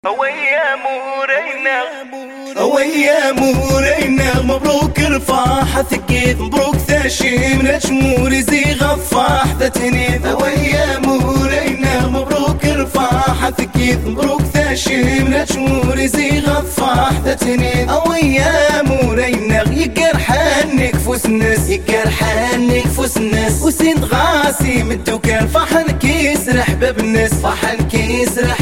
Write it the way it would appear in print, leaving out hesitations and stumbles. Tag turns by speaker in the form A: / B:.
A: ويا مورينا
B: ويا مورينا مبروك رفاح ثقيف مبروك ثاشيم نجمور زي غفاح ذاتنيف ويا مورينا مبروك رفاح ثقيف مبروك ثاشيم نجمور زي غفاح ذاتنيف ويا مورينا يقر حنك فوس الناس يقر حنك فوس الناس وسند غاسي من الدكان فحن كيسرح باب الناس فحن كيسرح